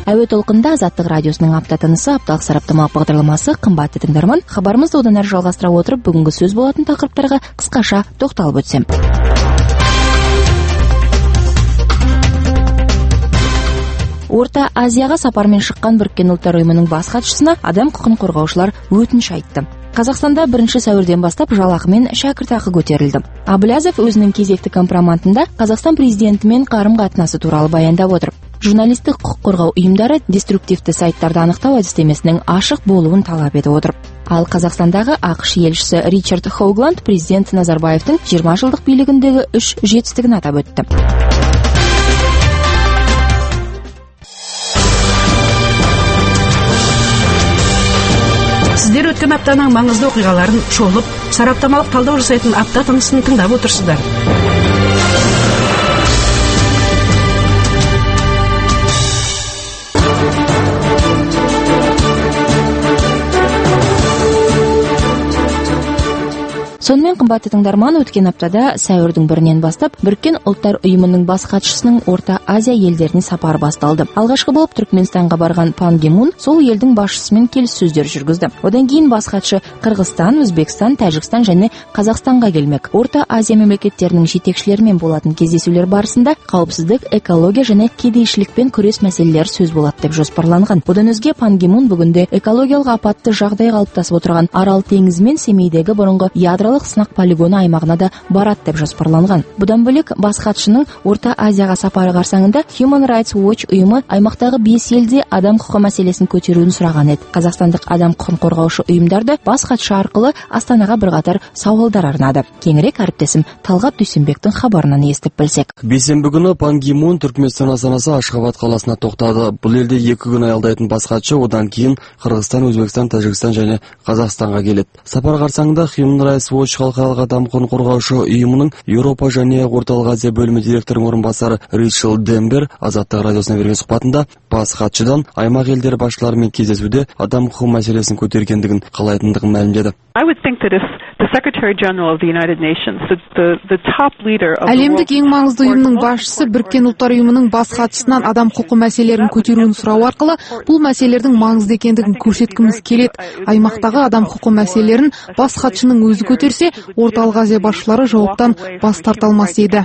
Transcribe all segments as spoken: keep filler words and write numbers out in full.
Әуе толқында Азаттық радиосының апта тынысы апталық сараптамалық бағдарламасы. Қымбатты тыңдарман, хабарымызды одан әрі жалғастыра отырып, бүгінгі сөз болатын тақырыптарға қысқаша тоқталып өтсем. Орта Азияға сапармен шыққан Біріккен ұлттар ұйымының бас хатшысына адам құқығын қорғаушылар өтініш айтты. Қазақстанда бірінші сәуірден бастап жалақы мен шәкіртақы көтерілді. Абылязов өзінің кезекті компроматында Қазақстан президентімен қарым-қатынасы туралы баяндап отыр. Журналистік құқық қорғау ұйымдары деструктивті сайттарды анықтау әдістемесінің ашық болуын талап етіп отыр. Ал Қазақстандағы ақш елшісі Ричард Хоугланд президент Назарбаевтың жиырма жылдық билігіндегі үш жетістігін атап өтті. Сіздер өткен аптаның маңызды оқиғаларын шолып, сараптамалық талдау жасайтын апта тынысын тыңдап отырсыздар. Сонымен, қымбатты тыңдарман, өткен аптада сәуірдің бірінен бастап Біріккен ұлттар ұйымының бас хатшысының Орта Азия елдеріне сапары басталды. Алғашқы болып Түркменстанға барған Пан Ги Мун сол елдің басшысымен келіссөздер жүргізді. Одан кейін бас хатшы Қырғызстан, Өзбекстан, Тәжікстан және Қазақстанға келмек. Орта Азия мемлекеттерінің жетекшілерімен болатын кездесулер барысында қауіпсіздік, экология және кедейшілікпен күрес мәселелері сөз болады деп жоспарланған. Одан өзге Пан Ги Мун бүгінде экологиялық апатты жағдай қалыптасып отырған Арал теңізі мен Семейдегі бұрынғы ядролық сынақ полигоны аймағына да барады деп жоспарланған. Бұдан бөлек бас хатшының Орта Азияға сапары қарсаңында Human Rights Watch ұйымы аймақтағы бес елде адам құқы мәселесін көтеруін сұраған еді. Қазақстандық адам құқын қорғаушы ұйымдарды бас хатшы арқылы Астанаға бірқатар сауалдар арнады. Кеңірек әріптесім Талғат Дүйсенбектің хабарынан естіп білсек. Бейсенбі күні Пан Ги Мун Түркменстан астанасы Ашхабад қаласына тоқтады. Бұл елде екі күн аялдайтын бас хатшы одан кейін Қырғызстан, Өзбекстан, Тәжікстан және Қазақстанға келеді. Сапар қарсаңында Human Rights Watch халықаралық адам құқығын қорғаушы ұйымының Еуропа және Орталық Азия бөлімі директорының орынбасары Ричард Дембер Азаттық радиосына берген сұхбатында бас хатшыдан аймақ елдері басшыларымен кездесуде адам құқығы мәселесін көтергендігін қалайтындығын мәлімдеді. Әлемдік ең маңызды ұйымның басшысы Біріккен ұлттар ұйымының бас хатшысынан адам құқығы мәселелерін көтеруін сұрау арқылы бұл мәселелердің маңызды екендігін көрсеткіміз келеді. Аймақтағы адам құқығы мәселелерін бас хатшының өзі көтерсе, Орталық Азия басшылары жауаптан бас тарта алмас еді.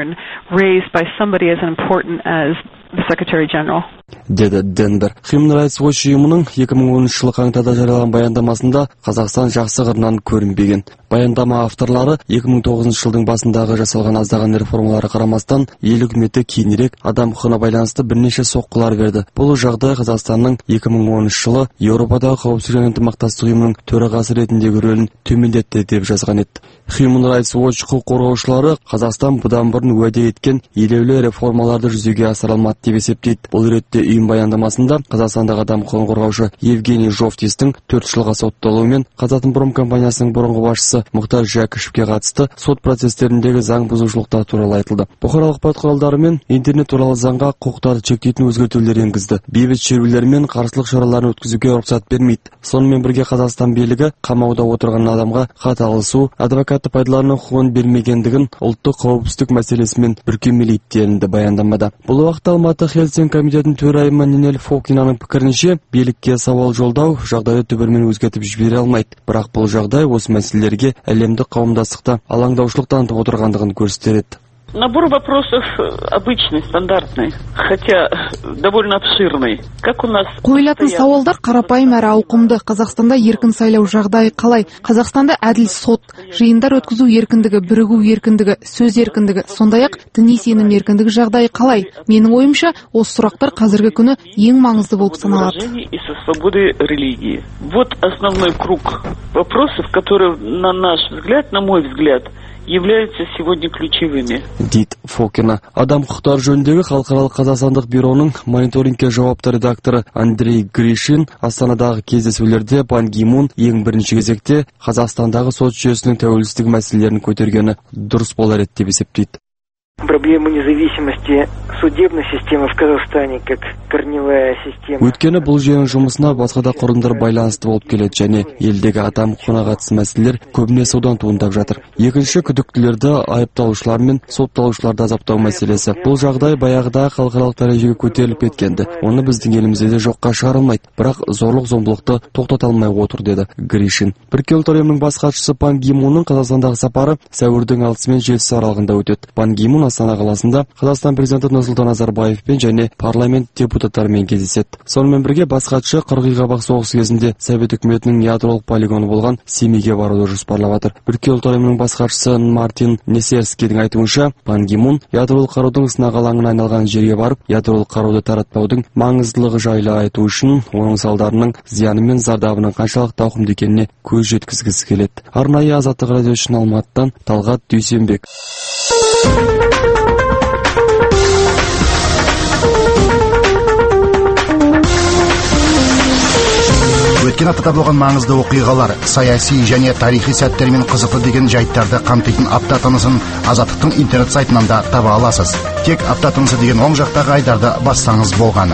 Деді Денбер. Human Rights Watch ұйымының екі мың оныншы жылы қаңтарда жариялаған баяндамасында Қазақстан жақсы қырынан көрінбеген. Баяндама авторлары екі мың тоғызыншы жылдың басындағы жасалған аздаған реформалары қарамастан ел үкіметі кейінірек адам құқығына байланысты бірнеше соққылар берді. Бұл жағдай Қазақстанның екі мың оныншы жылы Еуропадағы қауіпсіздік және ынтымақтастық ұйымының төрағасы ретіндегі рөлін төмендетті деп жазған еді. Human Rights Watch құқық қорғаушылары Қазақстан бұдан бұрын уәде еткен елеулі реформаларды жүзеге асыра алмады деп есептейді. Бұл ретте ұйым баяндамасында Қазақстандағы адам құқығын қорғаушы Евгений Жовтистің төрт жылға сотталуы мен Қазатомпром компаниясының бұрынғы басшысы Мұхтар Жәкішевке қатысты сот процестеріндегі заң бұзушылықтар туралы айтылды. Бұқаралық ақпарат құралдары мен интернет туралы заңға құқықтарды шектейтін өзгертулер енгізді. Бейбіт шерулер мен қарсылық шараларын өткізуге рұқсат бермейді. Сонымен бірге Қазақстан билігі қамауда отырған адамға хат алысу, адвокатты пайдалану құқығын бермегендігін ұлттық қауіпсіздік мәселесімен бүркемелейді делінді баяндамада. Бұл уақытта Алматы Хельсинки комитетінің төрайымы Нинель Фокинаның пікірінше, билікке сауал жолдау жағдайды түбірмен өзгертіп жібере алмайды. Бірақ бұл жағдай осы мәселелерге әлемдік қауымдастықта алаңдаушылық танытып отырғандығын көрсетеді. Набор вопросов обычный, стандартный, хотя довольно обширный. Как у нас... Қойылатын сауалдар қарапайым әрі ауқымды. Қазақстанда еркін сайлау жағдайы қалай? Қазақстанда әділ сот, жиындар өткізу еркіндігі, бірігу еркіндігі, сөз еркіндігі, сондай-ақ діни сенім еркіндігі жағдайы қалай? Менің ойымша, осы сұрақтар қазіргі күні ең маңызды болып саналады. И со свободой религии. Вот основной круг вопросов, которые, на наш взгляд, на мой взгляд, являются сегодня ключевыми. Дейді Фокина. Адам құқықтары жөніндегі халықаралық қазақстандық бюроның мониторингке жауапты редакторы Андрей Гришин Астанадағы кездесулерде Пан Ги Мун ең бірінші кезекте Қазақстандағы сот жүйесінің тәуелсіздік мәселелерін көтергені дұрыс болар еді деп есептейді. Проблема независимости судебной системы в Казахстане как корневая система. Өйткені бұл жүйенің жұмысына басқа да құрылымдар байланысты болып келеді және елдегі адам құқығына қатысты мәселелер көбіне содан туындап жатыр. Екінші, күдіктілерді айыпталушылар мен сотталушыларды азаптау мәселесі. Бұл жағдай баяғыда халықаралық дәрежеге көтеріліп кеткенді. Оны біздің елімізде де жоққа шығарылмайды. Бірақ зорлық-зомбылықты тоқтата алмай отыр, деді Гришин. Біріккен ұлттар ұйымының бас хатшысы Пан Ги Мунның Қазақстандағы сапары сәуірдің алтысы мен жетісі аралығында өтеді. Пан Ги Мун Астана қаласында Қазақстан президенті Нұрсұлтан Назарбаевпен және парламент депутаттарымен кездеседі. Сонымен бірге бас хатшы қырғи қабақ соғысы кезінде Совет үкіметінің ядролық полигоны болған Семейге баруды жоспарлап отыр. Біріккен ұлттар ұйымының бас хатшысы Мартин Несерскийдің айтуынша, Пан Ги Мун ядролық қарудың сынақ алаңына айналған жерге барып, ядролық қаруды таратпаудың маңыздылығы жайлы айту үшін оның салдарының зияны мен зардабының қаншалықты ауқымды екеніне көз жеткізгісі келеді. Арнайы Азаттық радио үшін Алматыдан Талғат Дүйсенбек. Өткен аптада болған маңызды оқиғалар, саяси және тарихи сәттермен қызықты деген жайттарды қамтитын апта тынысын Азаттықтың интернет сайтынан да таба аласыз. Тек апта тынысы деген оң жақтағы айдарды бассаңыз болғаны.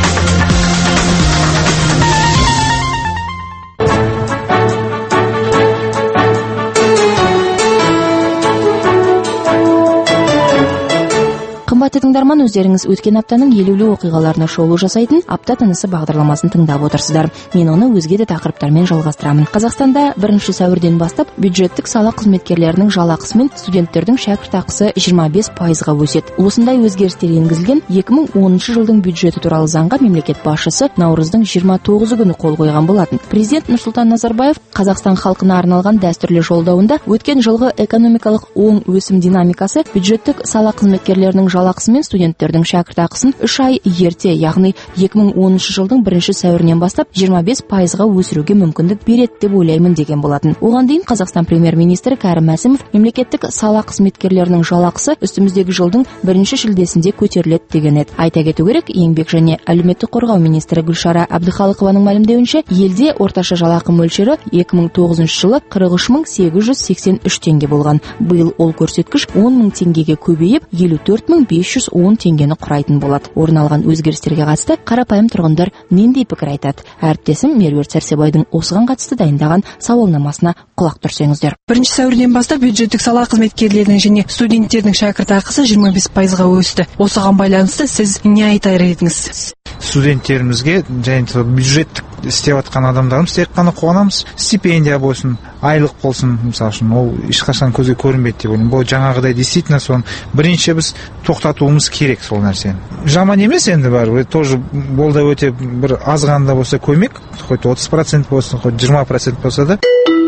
Қымбатты тыңдарман, өздеріңіз өткен аптаның елеулі оқиғаларына шолу жасайтын апта тынысы бағдарламасын тыңдап отырсыздар. Мен оны өзге де тақырыптармен жалғастырамын. Қазақстанда бірінші сәуірден бастап бюджеттік сала қызметкерлерінің жалақысы мен студенттердің шәкіртақысы жиырма бес пайызға өседі. Осындай өзгерістер енгізілген екі мың оныншы жылдың бюджеті туралы заңға мемлекет басшысы наурыздың жиырма тоғызы күні қол қойған болатын. Президент Нұрсұлтан Назарбаев Қазақстан халқына арналған дәстүрлі жолдауында өткен жылғы экономикалық оң өсім динамикасы бюджеттік сала қызметкерлерінің жалақысы мен студенттердің шәкіртақысын үш ай ерте, яғни екі мың оныншы жылдың бірінші сәуірінен бастап жиырма бес пайызға өсіруге мүмкіндік береді деп ойлаймын деген болатын. Оған дейін Қазақстан премьер-министрі Кәрім Мәсімов мемлекеттік сала қызметкерлерінің жалақысы үстіміздегі жылдың бірінші шілдесінде көтеріледі деген еді. Айта кету керек, еңбек және әлеуметтік қорғау министрі Гүлшара Әбдіхалықованың мәлімдеуінше, елде орташа жалақы мөлшері екі мың тоғызыншы жылы қырық үш мың сегіз жүз сексен үш теңге болған. Биыл ол көрсеткіш он мың теңгеге көбейіп, елу төрт мың бес жүз он теңгені құрайтын болады. Орын алған өзгерістерге қатысты қарапайым тұрғындар нендей пікір айтады? Әріптесім Меруерт Сәрсебайдың осыған қатысты дайындаған сауалнамасына құлақ түрсеңіздер. Бірінші сәуірден бастап бюджеттік сала қызметкерлерінің және студенттердің шәкіртақысы жиырма бес пайызға өсті. Осыған байланысты сіз не айтар едіңіз? Студенттерімізге және бюджеттік істеп жатқан адамдарымыз тек қана қуанамыз. Стипендия болсын, айлық болсын, мысалы үшін, ол ешқашан көзге көрінбейді деп ойлаймын. Бұл жаңағыдай действительно соны бірінші біз тоқтатуымыз керек сол нәрсені. Жаман емес енді бар, тоже бұл да өте бір азғанда болса көмек, хоть отыз процент болсын, хоть жиырма процент болса да.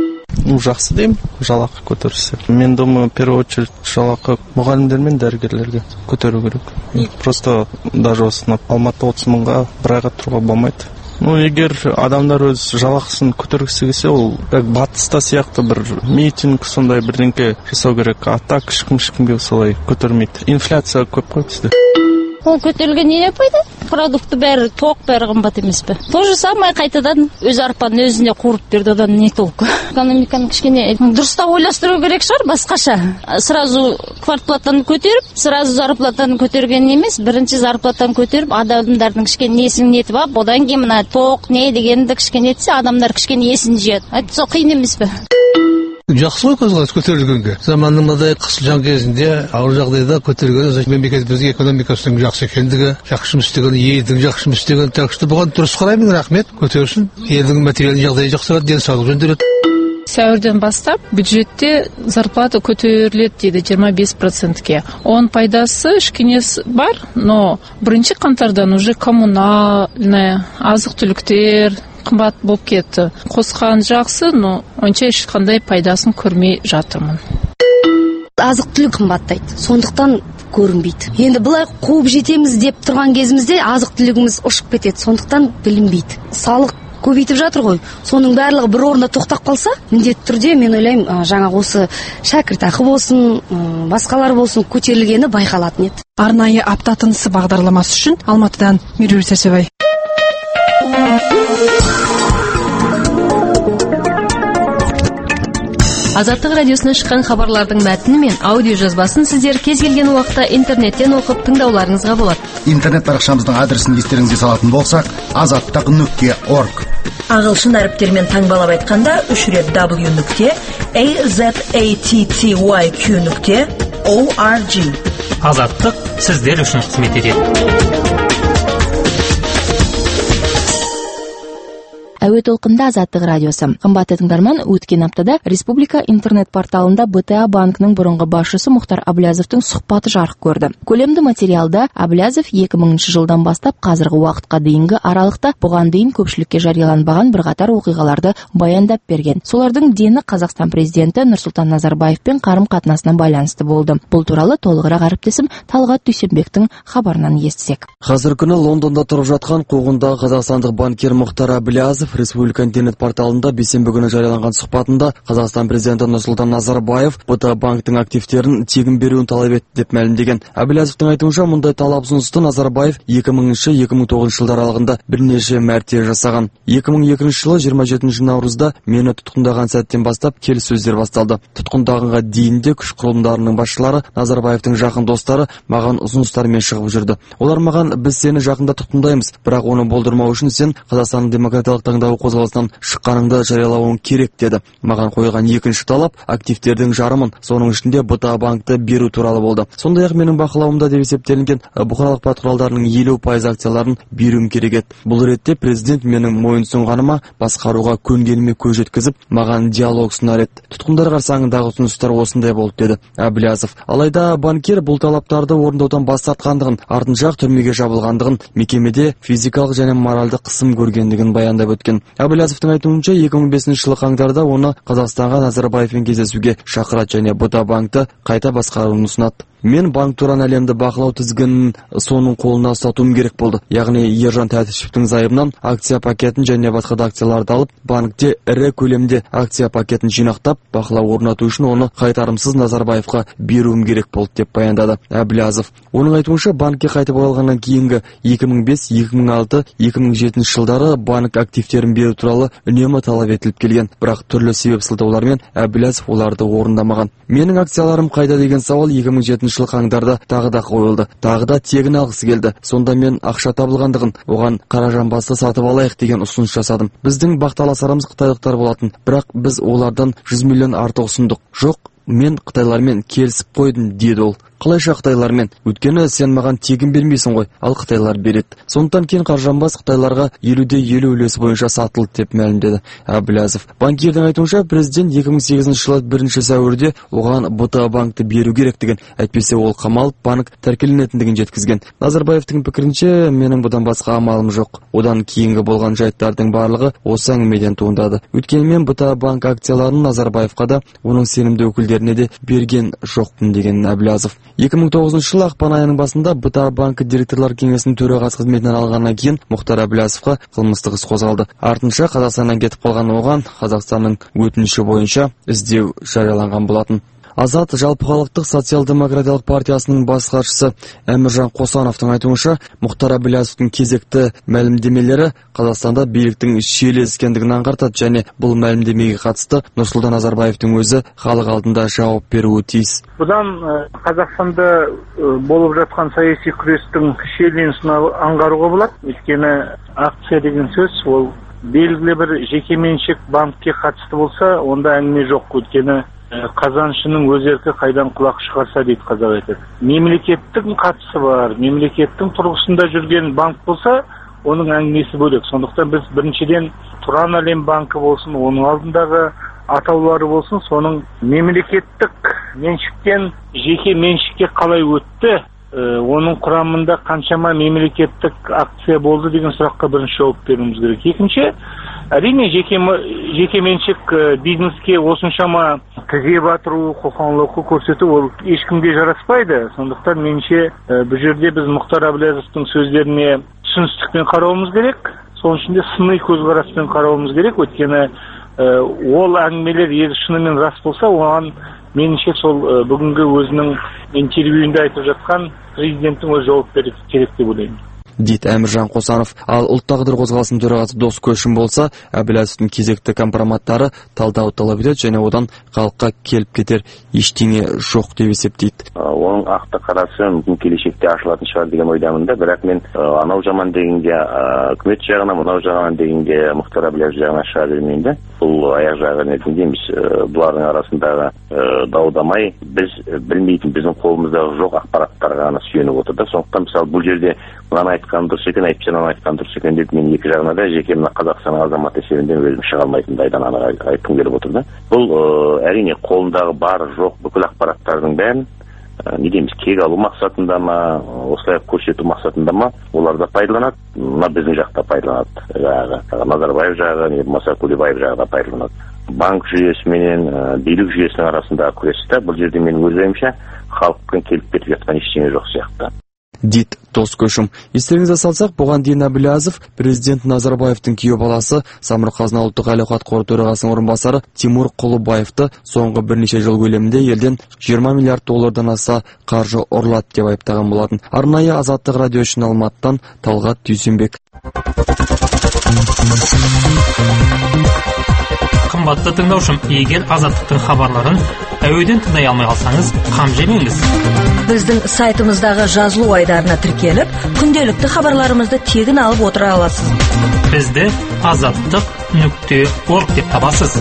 Ну, жақсы деймін, жалақы көтерілсе. Мен думаю, в первую очередь жалақы мұғалімдер мен дәрігерлерге көтеру керек. Просто даже осыны Алматы отыз мыңға бір айға тұруға болмайды. Ну, егер адамдар өз жалақысын көтергісі келсе, ол как батыста сияқты бір митинг сондай бірдеңке жасау керек. А так ешкім-ешкімге солай көтермейді. Инфляция көп қой бізде. Ол көтерілген не пайда? Продукты бәрі тоқ, бәрі қымбат емес пе? То же самое қайтадан өз арпаны өзіне қуырып берді, одан не толку? Экономиканы кішкене дұрыстап ойластыру керек шығар, басқаша. Сразу квартплатаны көтеріп, сразу зарплатаны көтерген емес, бірінші зарплатаны көтеріп, адамдардың кішкене несін нетіп ап, одан кейін мына тоқ не дегенді кішкене етсе, адамдар кішкене есін жияды. Айтса қиын емес пе? Жақсы ғой көзқарас көтерілгенге. Заманның мынадай қысылған кезінде ауыр жағдайда көтерілген мемлекетіміздің экономикасының жақсы екендігі, жақсы жұмыс істеген, елдің жақсы жұмыс істеген, так что бұған дұрыс қараймын, рахмет, көтерілсін. Елдің материалдық жағдайы жақсарады, денсаулық жөнделеді. Сәуірден бастап бюджетте зарплата көтеріледі дейді жиырма бес процентке. Оның пайдасы кішкене бар, но бірінші қаңтардан уже коммунальный, азық-түліктер қымбат болып кетті. Қосқан жақсы, но онша ешқандай пайдасын көрмей жатырмын. Азық-түлік қымбаттайды, сондықтан көрінбейді. Енді бұлай қуып жетеміз деп тұрған кезімізде азық-түлігіміз ұшып кетеді, сондықтан білінбейді. Салық көбейтіп жатыр ғой. Соның барлығы бір орында тоқтап қалса, міндетті түрде мен ойлаймын, жаңа осы шәкіртақы болсын, басқалар болсын көтерілгені байқалатын еді. Арнайы апта тынысы бағдарламасы үшін Алматыдан Меруерт Сәрсебай. Азаттық радиосына шыққан хабарлардың мәтіні мен аудио жазбасын сіздер кез келген уақытта интернеттен оқып тыңдауларыңызға болады. Интернет парақшамыздың адресін естеріңізге салатын болсақ, азаттық нүкте орг. Ағылшын әріптермен таңбалап айтқанда үш рет w нүкте azattyq нүкте org. Азаттық сіздер үшін қызмет етеді. Әуе толқында Азаттық радиосы. Қымбатты тыңдарман, өткен аптада Республика интернет порталында бэ тэ а банкінің бұрынғы басшысы Мұхтар Әблязовтың сұхбаты жарық көрді. Көлемді материалда Әблязов екі мыңыншы жылдан бастап қазіргі уақытқа дейінгі аралықта бұған дейін көпшілікке жарияланбаған бірқатар оқиғаларды баяндап берген. Солардың дені Қазақстан президенті Нұрсұлтан Назарбаевпен қарым-қатынасына байланысты болды. Бұл туралы толығырақ әріптесім Талғат Дүйсенбектің хабарынан естісек. Қазір күні Лондонда тұрып жатқан қуғындағы қазақстандық банкир Мұхтар Әблязов Республика интернет порталында бейсенбі күні жарияланған сұхбатында Қазақстан президенті Нұрсұлтан Назарбаев бэ тэ а банктың активтерін тегін беруін талап етті деп мәлімдеген. Әблязовтың айтуынша, мұндай талап ұсынысты Назарбаев екі мыңыншы - екі мың тоғызыншы жылдар аралығында бірнеше мәрте жасаған. екі мың екінші жылы жиырма жетінші наурызда мені тұтқындаған сәттен бастап келіссөздер басталды. Тұтқындағанға дейін де күш құрылымдарының басшылары, Назарбаевтың жақын достары маған ұсыныстармен шығып жүрді. Олар маған: біз сені жақында тұтқындаймыз, бірақ оны болдырмау үшін сен Қазақстанның демократиялық таңдау қозғалысынан шыққаныңды жариялауың керек деді. Маған қойған екінші талап активтердің жарымын, соның ішінде бэ тэ а банкты беру туралы болды. Сондай-ақ менің бақылауымда деп есептелінген бұқаралық ақпарат құралдарының елу пайыз акцияларын беруім керек еді. Бұл ретте президент менің мойынсұнғаныма, басқаруға көнгеніме көз жеткізіп, маған диалог ұсынар еді. Тұтқындар қарсаңындағы ұсыныстар осындай болды деді Әблязов. Алайда банкир бұл талаптарды орындаудан бас тартқандығын, артынша түрмеге жабылғандығын, мекемеде физикалық және моральды қысым көргендігін баяндап өткен. Әблязовтың айтуынша, екі мың бесінші жылы қаңтарда оны Қазақстанға Назарбаевпен кездесуге шақырады және бэ тэ а банкты қайта басқаруын ұсынады. Мен банк туран әлемді бақылау тізгінін соның қолына ұстатуым керек болды. Яғни Ержан Тәтішевтің зайыбынан акция пакетін және басқа да акцияларды алып, банкте ірі көлемде акция пакетін жинақтап, бақылау орнату үшін оны қайтарымсыз Назарбаевқа беруім керек болды деп баяндады Әблязов. Оның айтуынша, банкке қайтып оралғаннан кейінгі екі мың бес - екі мың алты - екі мың жетінші жылдары банк активтерін беру туралы үнемі талап етіліп келген, бірақ түрлі себеп сылтаулармен Әблязов оларды орындамаған. Менің акцияларым қайда деген сауал екі мың жетінші жыл қаңтарда тағы да қойылды. Тағы да тегін алғысы келді. Сонда мен ақша табылғандығын, оған қаражанбасты сатып алайық деген ұсыныс жасадым. Біздің бақталасарымыз қытайлықтар болатын, бірақ біз олардан жүз миллион артық ұсындық. Жоқ, мен қытайлармен келісіп қойдым, деді ол. Қалайша қытайлармен? Өйткені сен маған тегін бермейсің ғой, ал қытайлар береді. Сондықтан кейін қаржанбас қытайларға елуде елу үлесі бойынша сатылды деп мәлімдеді Әблязов. Банкирдің айтуынша, президент екі мың сегізінші жылы бірінші сәуірде оған бэ тэ а банкты беру керектігін, әйтпесе ол қамалып банк тәркіленетіндігін жеткізген. Назарбаевтың пікірінше, менің бұдан басқа амалым жоқ. Одан кейінгі болған жайттардың барлығы осы әңгімеден туындады. Өйткені мен бэ тэ а банк акцияларын Назарбаевқа да, оның сенімді өкілдеріне де берген жоқпын деген Әблязов. екі мың тоғызыншы жылы ақпан айының басында бэ тэ а банкі директорлар кеңесінің төрағасы қызметінен алғаннан кейін Мұхтар Әблязовқа қылмыстық іс қозғалды. Артынша Қазақстаннан кетіп қалған оған Қазақстанның өтініші бойынша іздеу жарияланған болатын. Азат жалпыхалықтық социал-демократиялық партиясының бас хатшысы Әміржан Қосановтың айтуынша, Мұхтар Әблязовтың кезекті мәлімдемелері Қазақстанда биліктің шиеленіскендігін аңғартады және бұл мәлімдемеге қатысты Нұрсұлтан Назарбаевтың өзі халық алдында жауап беруі тиіс. Бұдан Қазақстанда болып жатқан саяси күрестің шиеленісін аңғаруға болады. Өйткені акция деген сөз ол белгілі бір жекеменшік банкке қатысты болса, онда әңгіме жоқ. Өйткені қазаншының өз еркі қайдан құлақ шығарса дейді қазақ айтады. Мемлекеттің қатысы бар, мемлекеттің тұрғысында жүрген банк болса, оның әңгімесі бөлек. Сондықтан біз біріншіден Тұран әлем банкі болсын, оның алдындағы атаулары болсын, соның мемлекеттік меншіктен жеке меншікке қалай өтті, оның құрамында қаншама мемлекеттік акция болды деген сұраққа бірінші жауап беруіміз керек. Екінші, әрине жеке, жеке меншік бизнеске осыншама тізе батыру, қоқанлығы көрсету ол ешкімге жараспайды. Сондықтан менше бұл жерде біз Мұхтар Әблязовтың сөздеріне түсіністікпен қарауымыз керек. Соның ішінде сыни көзқараспен қарауымыз керек. Өйткені ол әңгімелер егер шынымен рас болса, оған меніңше сол бүгінгі өзінің интервьюінде айтып жатқан президенттің өз жауап беруі керек деп ойлаймын. дейді Әміржан Қосанов. Ал ұлт тағдыр қозғалысының төрағасы Дос Көшім болса, Әбіләзовтың кезекті компроматтары талдау талап етеді және одан халыққа келіп кетер ештеңе жоқ деп есептейді. Оның ақты қарасы мүмкін келешекте ашылатын шығар деген ойдамын да, бірақ мен анау жаман дегенге үкімет жағына, мынау жағынан дегенге Мұхтар Әбіләзов жағына шыға бермеймін да. Бұл аяқ жағы не дейміз, бұлардың арасындағы даудамай біз білмейтін, біздің қолымыздағы жоқ ақпараттарға ғана сүйеніп отыр да. Сондықтан мысалы бұл жерде мынаны айтқан дұрыс екен, әйтпесе мынаны айтқан дұрыс екен деп мен екі жағына да жеке мына Қазақстанның азаматы есебінен өзім шыға алмайтындайдан анық айтқым келіп отыр да. Бұл әрине қолындағы бар жоқ бүкіл ақпараттардың бәрін не дейміз, кек алу мақсатында ма, осылай көрсету мақсатында ма, олар да пайдаланады, мына біздің жақта пайдаланады. Жаңағы Назарбаев жағы, не болмаса Кулебаев жағы да пайдаланады. Банк жүйесі менен билік жүйесінің арасындағы күресте бұл жерде мен өз ойымша халықпен келіп кетіп жатқан ештеңе жоқ сияқты. Дейді Дос Көшім. Естеріңізге салсақ, бұған дейін Әбіләзов президент Назарбаевтың күйеу баласы Самұрық-Қазына ұлттық әл-ауқат қоры төрағасының орынбасары Тимур Құлыбаевты соңғы бірнеше жыл көлемінде елден жиырма миллиард доллардан аса қаржы ұрлады деп айыптаған болатын. Арнайы Азаттық радио үшін Алматыдан Талғат Дүйсенбек. Қымбатты тыңдаушым, егер Азаттықтың хабарларын әуеден тыңдай алмай қалсаңыз, қам жемеңіз. Біздің сайтымыздағы жазылу айдарына тіркеліп, күнделікті хабарларымызды тегін алып отыра аласыз. Бізді азаттық нүкте орг деп табасыз.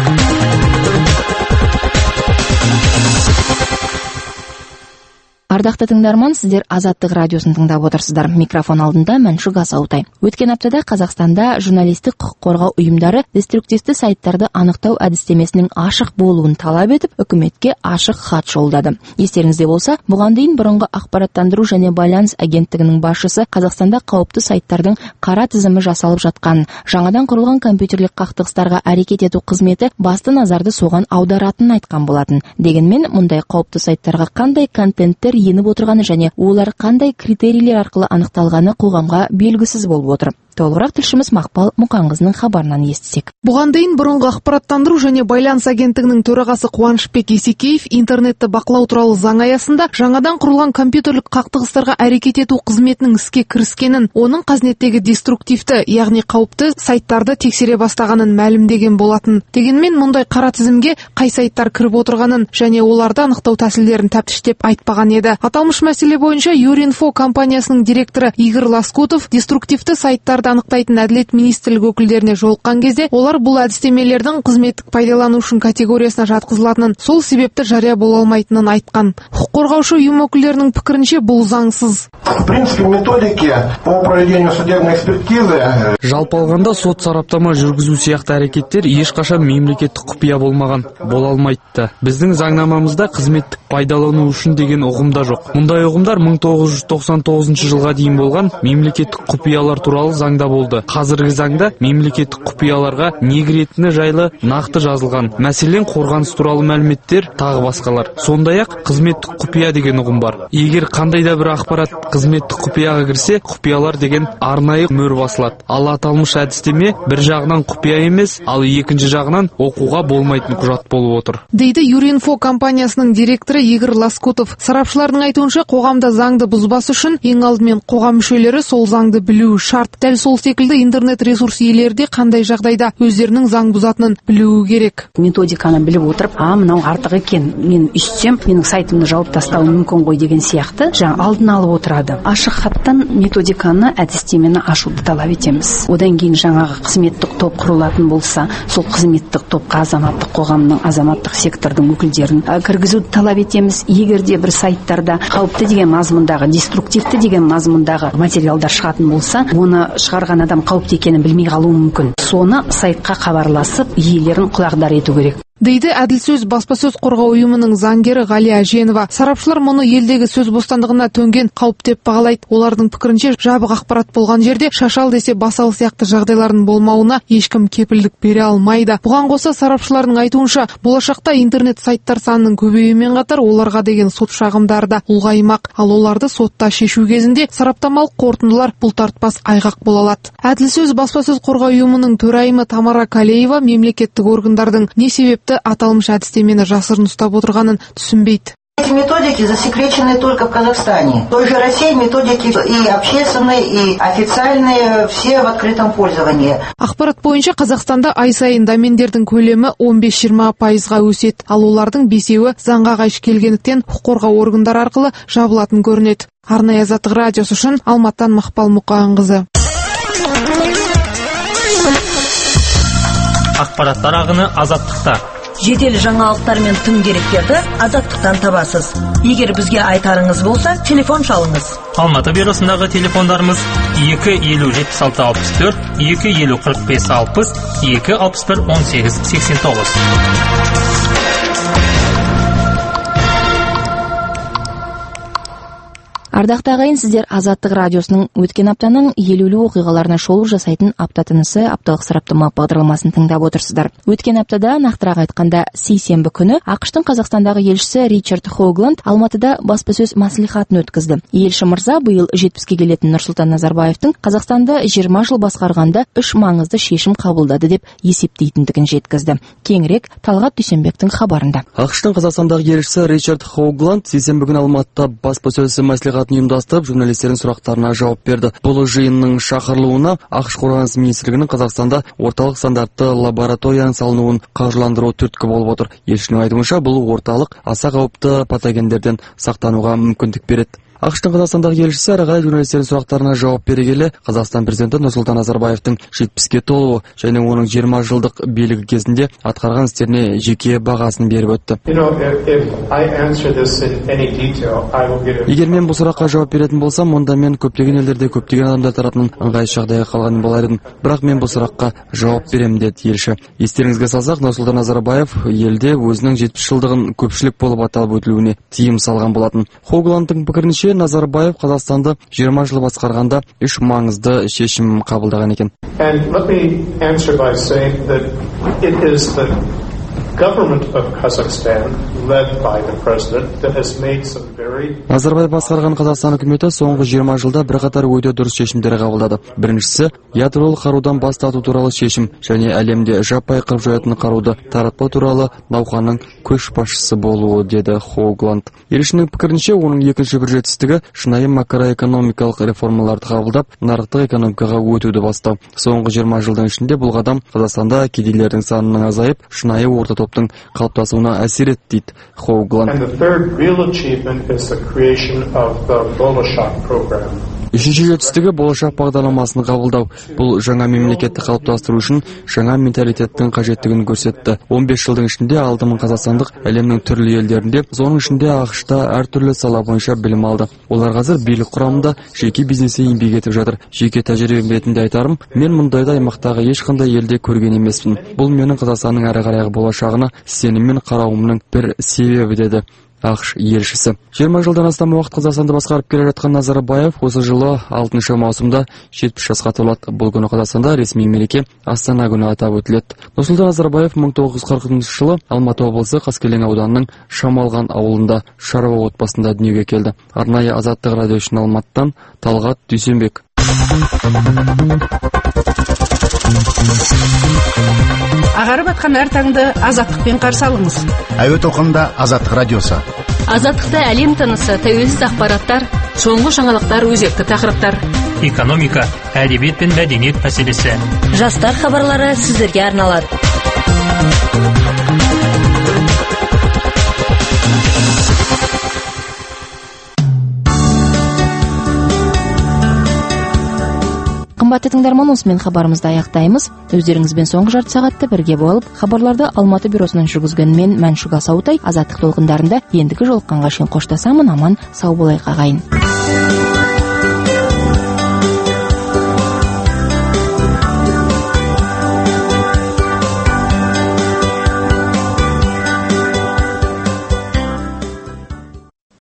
Ардақты тыңдарман, сіздер Азаттық радиосын тыңдап отырсыздар. Микрофон алдында Мәншүк Асаутай. Өткен аптада Қазақстанда журналистік құқық қорғау ұйымдары деструктивті сайттарды анықтау әдістемесінің ашық болуын талап етіп, үкіметке ашық хат жолдады. Естеріңізде болса, бұған дейін бұрынғы ақпараттандыру және байланыс агенттігінің басшысы Қазақстанда қауіпті сайттардың қара тізімі жасалып жатқан, жаңадан құрылған компьютерлік қақтығыстарға әрекет ету қызметі басты назарды соған аударатынын айтқан болатын. Дегенмен, мұндай қауіпті сайттарға қандай контенттер еніп отырғаны және олар қандай критерийлер арқылы анықталғаны қоғамға белгісіз болып отыр. Толығырақ тілшіміз Мақпал Мұқанқызының хабарынан естісек. Бұған дейін бұрынғы ақпараттандыру және байланыс агенттігінің төрағасы Қуанышбек Есекеев интернетті бақылау туралы заң аясында жаңадан құрылған компьютерлік қақтығыстарға әрекет ету қызметінің іске кіріскенін, оның қазнеттегі деструктивті, яғни қауіпті сайттарды тексере бастағанын мәлімдеген болатын. Дегенмен мұндай қара тізімге қай сайттар кіріп отырғанын және оларды анықтау тәсілдерін тәптіштеп айтпаған еді. Аталмыш мәселе бойынша Юринфо компаниясының директоры Игорь Лоскутов деструктивті сайттарды анықтайтын әділет министрлігі өкілдеріне жолыққан кезде, олар бұл әдістемелердің қызметтік пайдалану үшін категориясына жатқызылатынын, сол себепті жария бола алмайтынын айтқан. Құқық қорғаушы ұйым өкілдерінің пікірінше бұл заңсыз. В принципе, методики по проведению судебной экспертизы. Жалпы алғанда сот сараптама жүргізу сияқты әрекеттер ешқашан мемлекеттік құпия болмаған, бола алмайды. Біздің заңнамамызда қызметтік пайдалану үшін деген ұғымда жоқ. Мұндай ұғымдар мың тоғыз жүз тоқсан тоғызыншы жылға дейін болған мемлекеттік құпиялар туралы заңда болды. Қазіргі заңда мемлекеттік құпияларға не кіретіні жайлы нақты жазылған. Мәселен, қорғаныс туралы мәліметтер, тағы басқалар. Сондай-ақ қызметтік құпия деген ұғым бар. Егер қандай да бір ақпарат қызметтік құпияға кірсе, құпиялар деген арнайы мөр басылады. Ал аталмыш әдістеме бір жағынан құпия емес, ал екінші жағынан оқуға болмайтын құжат болып отыр. Дейді Юринфо компаниясының директоры Игорь Лоскутов. Сарапшылардың айтуынша, қоғамда заңды бұзбас үшін ең алдымен қоғам мүшелері сол заңды білуі шарт. Дәл сол секілді интернет ресурс иелері де қандай жағдайда өздерінің заң бұзатынын білуі керек. Методиканы біліп отырып, а мынау артық екен, мен үстсем, менің сайтымды жауып тастауы мүмкін ғой деген сияқты жаңа алдын алып отырады. Ашық хаттан методиканы, әдістемені ашуды талап етеміз. Одан кейін жаңағы қызметтік топ құрылатын болса, сол қызметтік топқа азаматтық қоғамның, азаматтық сектордың өкілдерін кіргізуді талап етеміз. Егер де бір сайттарда қауіпті деген мазмұндағы, деструктивті деген мазмұндағы материалдар шығатын болса, оны шығарған адам қауіпті екенін білмей қалуы мүмкін. Соны сайтқа хабарласып, иелерін құлағдар ету керек. Дейді әділ сөз баспасөз қорғау ұйымының заңгері Ғалия Әженова. Сарапшылар мұны елдегі сөз бостандығына төнген қауіп деп бағалайды. Олардың пікірінше, жабық ақпарат болған жерде шашал десе басал сияқты жағдайлардың болмауына ешкім кепілдік бере алмайды. Бұған қоса сарапшылардың айтуынша, болашақта интернет сайттар санының көбеюімен қатар оларға деген сот шағымдары да ұлғаймақ. Ал оларды сотта шешу кезінде сараптамалық қорытындылар бұлтартпас айғақ бола алады. Әділ сөз баспасөз қорғау ұйымының төрайымы Тамара Калеева мемлекеттік органдардың не себеп аталмыш әдістемені жасырын ұстап отырғанын түсінбейді. эти методики засекречены только в Казахстане. В той же России методики и общественные, и официальные, все в открытом пользовании. Ақпарат бойынша Қазақстанда ай сайын домендердің көлемі он бес жиырма пайызға өседі. Ал олардың бесеуі заңға қайшы келгендіктен құқық қорғау органдары арқылы жабылатын көрінеді. Арнайы Азаттық радиосы үшін Алматыдан Мақпал Мұқанқызы. Ақпараттар ағыны Азаттықта. Жедел жаңалықтар мен тың деректерді Азаттықтан табасыз. Егер бізге айтарыңыз болса, телефон шалыңыз. Алматы бюросындағы телефондарымыз екі елу жетпіс алты алпыс төрт, екі елу қырық бес алпыс, екі алпыс бір он сегіз сексен тоғыз. Ардақты ағайын, сіздер Азаттық радиосының өткен аптаның елеулі оқиғаларына шолу жасайтын апта тынысы апталық сараптама бағдарламасын тыңдап отырсыздар. Өткен аптада, нақтырақ айтқанда сейсенбі күні, ақштың Қазақстандағы елшісі Ричард Хогланд Алматыда баспасөз мәслихатын өткізді. Елші мырза биыл жетпіске келетін Нұрсұлтан Назарбаевтың Қазақстанды жиырма жыл басқарғанда үш маңызды шешім қабылдады деп есептейтіндігін жеткізді. Кеңірек Талғат Дүйсенбектің хабарында. ақштың Қазақстандағы елшісі Ричард Хогланд сейсенбі күні Алматыда баспасөз мәслихатын ұйымдастырып, журналистердің сұрақтарына жауап берді. Бұл жиынның шақырылуына ақш қорғаныс министрлігінің Қазақстанда орталық стандартты лабораторияның салынуын қаржыландыру түрткі болып отыр. Елшінің айтуынша, бұл орталық аса қауіпті патогендерден сақтануға мүмкіндік береді. ақштың Қазақстандағы елшісі әрі қарай журналистердің сұрақтарына жауап бере келе, Қазақстан президенті Нұрсұлтан Назарбаевтың жетпіске толуы және оның жиырма жылдық билігі кезінде атқарған істеріне жеке бағасын беріп өтті. Егер мен бұл сұраққа жауап беретін болсам, онда мен көптеген елдерде көптеген адамдар тарапынан ыңғайсыз жағдайға қалған болар едім. Бірақ мен бұл сұраққа жауап беремін, деді елші. Естеріңізге салсақ, Нұрсұлтан Назарбаев елде өзінің жетпіс жылдығын көпшілік болып аталып өтілуіне тыйым салған болатын. Хогландтың пікірінше, Назарбаев Қазақстанды жиырма жыл басқарғанда үш маңызды шешім қабылдаған екен. Назарбаев басқарған Қазақстан үкіметі соңғы жиырма жылда бірқатар өте дұрыс шешімдер қабылдады. Біріншісі, ядролық қарудан бас тарту туралы шешім және әлемде жаппай қырып жоятын қаруды таратпау туралы науқанның көшбасшысы болуы, деді Хогланд. Елшінің пікірінше, оның екінші бір жетістігі шынайы макроэкономикалық реформаларды қабылдап, нарықтық экономикаға өтуді бастау. Соңғы жиырма жылдың ішінде бұл қадам Қазақстанда кедейлердің санының азайып, шынайы орта топтың қалыптасуына әсер етті, дейді Хогланд. Үшінші жетістігі болашақ бағдарламасын қабылдау. Бұл жаңа мемлекетті қалыптастыру үшін жаңа менталитеттің қажеттігін көрсетті. он бес жылдың ішінде алты мың қазақстандық әлемнің түрлі елдерінде, соның ішінде ақшта әртүрлі сала бойынша білім алды. Олар қазір билік құрамында жеке бизнесте еңбек етіп жатыр. Жеке тәжірибем ретінде айтарым, мен мұндайды аймақтағы ешқандай елде көрген емеспін. Бұл менің Қазақстанның әрі қарайғы болашағына сеніммен қарауымның бір себебі, деді ақш елшісі. жиырма жылдан астам уақыт Қазақстанды басқарып келе жатқан Назарбаев осы жылы алтыншы маусымда жетпіс жасқа толады. Бұл күні Қазақстанда ресми мереке Астана күні атап өтіледі. Нұрсұлтан Назарбаев мың тоғыз жүз қырқыншы жылы Алматы облысы Қаскелең ауданының Шамалған ауылында шаруа отбасында дүниеге келді. Арнайы Азаттық радио үшін Алматыдан Талғат Дүйсенбек. Ағарып атқан әр таңды азаттықпен қарсы алыңыз. Әуе толқынында Азаттық радиосы. Азаттықта әлем тынысы, тәуелсіз ақпараттар, соңғы жаңалықтар, өзекті тақырыптар. Экономика, әдебиет пен мәдениет мәселесі. Жастар хабарлары сіздерге арналады. Қымбатты тыңдарман, осымен хабарымызды аяқтаймыз. Өздеріңізбен соңғы жарты сағатты бірге болып, хабарларды Алматы бюросынан жүргізген мен Мәншүк Асаутай Азаттық толқындарында ендігі жолыққанға шейін қоштасамын. Аман сау болайық ағайын.